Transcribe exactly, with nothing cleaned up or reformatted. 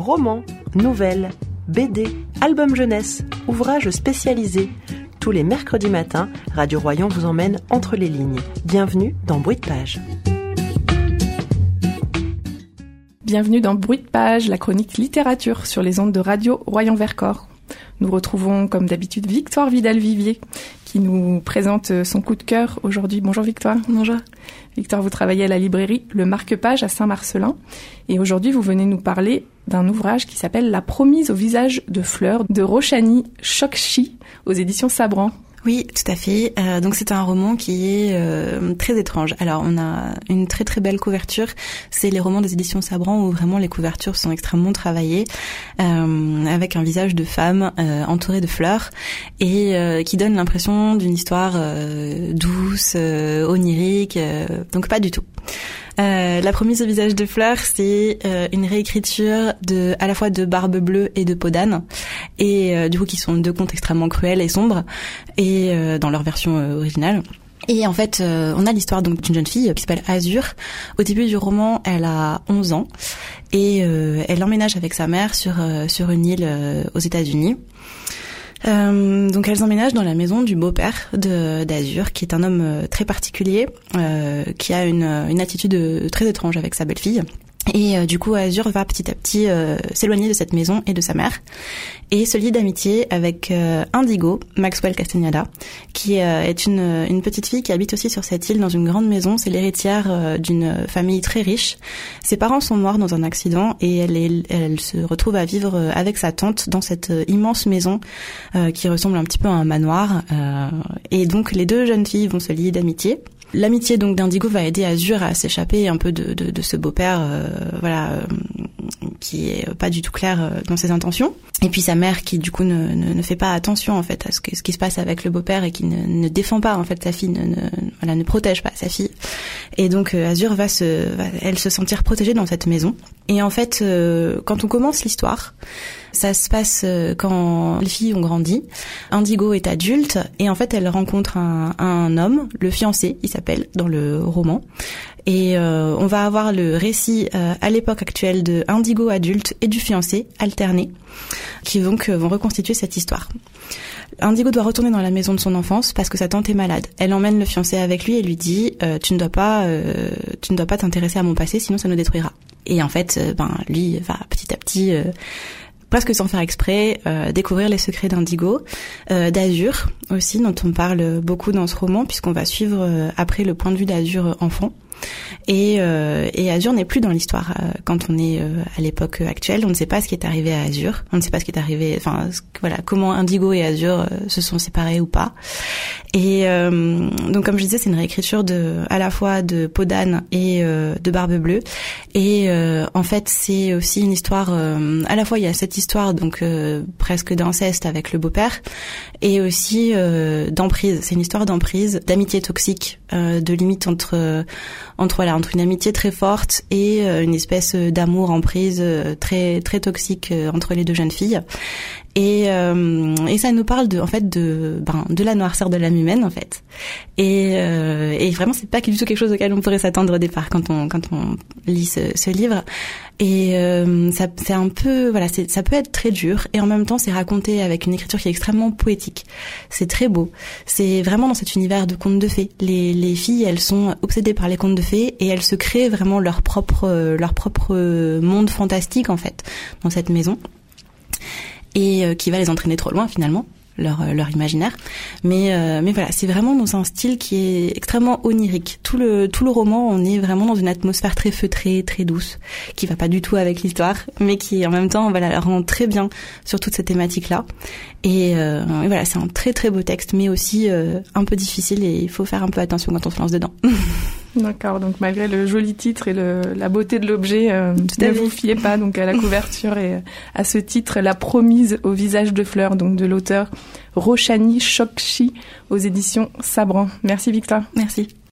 Romans, nouvelles, B D, albums jeunesse, ouvrages spécialisés. Tous les mercredis matins, Radio Royan vous emmène entre les lignes. Bienvenue dans Bruit de Page. Bienvenue dans Bruit de Page, la chronique littérature sur les ondes de Radio Royan-Vercors. Nous retrouvons comme d'habitude Victoire Vidal-Vivier qui nous présente son coup de cœur aujourd'hui. Bonjour Victoire. Bonjour. Victoire, vous travaillez à la librairie Le Marque-Page à Saint-Marcellin et aujourd'hui vous venez nous parler d'un ouvrage qui s'appelle La promise au visage de fleurs de Roshani Chokshi aux éditions Sabran. Oui, tout à fait. Euh, donc c'est un roman qui est euh, très étrange. Alors on a une très très belle couverture. C'est les romans des éditions Sabran où vraiment les couvertures sont extrêmement travaillées, euh, avec un visage de femme euh, entouré de fleurs et euh, qui donne l'impression d'une histoire euh, douce, euh, onirique. Euh, donc pas du tout. Euh, La promise au visage de fleurs, c'est euh, une réécriture de à la fois de Barbe Bleue et de Peau d'âne, et euh, du coup qui sont deux contes extrêmement cruels et sombres, et euh, dans leur version euh, originale. Et en fait, euh, on a l'histoire donc d'une jeune fille qui s'appelle Azur. Au début du roman, elle a onze ans et euh, elle emménage avec sa mère sur euh, sur une île euh, aux États-Unis. Euh, donc elles emménagent dans la maison du beau-père de d'Azur, qui est un homme euh, très particulier, euh, qui a une, une attitude euh, très étrange avec sa belle-fille. Et euh, du coup, Azur va petit à petit euh, s'éloigner de cette maison et de sa mère, et se lie d'amitié avec euh, Indigo, Maxwell Castagneda, qui euh, est une, une petite fille qui habite aussi sur cette île dans une grande maison. C'est l'héritière euh, d'une famille très riche. Ses parents sont morts dans un accident et elle, est, elle se retrouve à vivre avec sa tante dans cette immense maison euh, qui ressemble un petit peu à un manoir. Euh, et donc les deux jeunes filles vont se lier d'amitié. L'amitié donc d'Indigo va aider Azur à s'échapper un peu de, de, de ce beau-père, euh, voilà, euh, qui est pas du tout clair euh, dans ses intentions. Et puis sa mère qui du coup ne, ne, ne fait pas attention en fait à ce, que, ce qui se passe avec le beau-père et qui ne, ne défend pas en fait sa fille, ne, ne, voilà, ne protège pas sa fille. Et donc euh, Azur va se, va elle se sentir protégée dans cette maison. Et en fait, euh, quand on commence l'histoire, ça se passe euh, quand les filles ont grandi. Indigo est adulte et en fait elle rencontre un, un homme, le fiancé, il s'appelle dans le roman. Et euh, on va avoir le récit euh, à l'époque actuelle de Indigo adulte et du fiancé alterné, qui donc euh, vont reconstituer cette histoire. Indigo doit retourner dans la maison de son enfance parce que sa tante est malade. Elle emmène le fiancé avec lui et lui dit euh, tu ne dois pas, euh, tu ne dois pas t'intéresser à mon passé, sinon ça nous détruira. Et en fait, euh, ben lui va petit à petit, euh, presque sans faire exprès, euh, découvrir les secrets d'Indigo, euh, d'Azur aussi, dont on parle beaucoup dans ce roman puisqu'on va suivre euh, après le point de vue d'Azur enfant. Et, euh, et Azur n'est plus dans l'histoire euh, quand on est euh, à l'époque actuelle. On ne sait pas ce qui est arrivé à Azur. On ne sait pas ce qui est arrivé. Enfin, ce, voilà, comment Indigo et Azur euh, se sont séparés ou pas. Et euh, donc, comme je disais, c'est une réécriture de à la fois de Peau d'âne et euh, de Barbe Bleue. Et euh, en fait, c'est aussi une histoire. Euh, à la fois, il y a cette histoire donc euh, presque d'inceste avec le beau-père, et aussi euh, d'emprise. C'est une histoire d'emprise, d'amitié toxique, euh, de limite entre euh, entre voilà entre une amitié très forte et euh, une espèce d'amour en prise euh, très très toxique euh, entre les deux jeunes filles. Et euh, et ça nous parle de en fait de ben de la noirceur de l'âme humaine en fait. Et euh, et vraiment c'est pas du tout quelque chose auquel on pourrait s'attendre au départ quand on quand on lit ce, ce livre. Et euh, ça c'est un peu voilà c'est ça peut être très dur et en même temps c'est raconté avec une écriture qui est extrêmement poétique. C'est très beau. C'est vraiment dans cet univers de contes de fées. Les les filles elles sont obsédées par les contes de fées et elles se créent vraiment leur propre leur propre monde fantastique en fait dans cette maison. Et euh, qui va les entraîner trop loin finalement, leur euh, leur imaginaire. Mais euh, mais voilà, c'est vraiment dans un style qui est extrêmement onirique. Tout le tout le roman, on est vraiment dans une atmosphère très feutrée, très douce, qui va pas du tout avec l'histoire, mais qui en même temps voilà rend très bien sur toute cette thématique-là. Et, euh, et voilà, c'est un très très beau texte, mais aussi euh, un peu difficile et il faut faire un peu attention quand on se lance dedans. D'accord, donc malgré le joli titre et le, la beauté de l'objet, euh, ne vous fiez pas donc à la couverture et à ce titre, La promise au visage de fleurs, donc de l'auteur Roshani Chokshi aux éditions Sabran. Merci Victoire. Merci.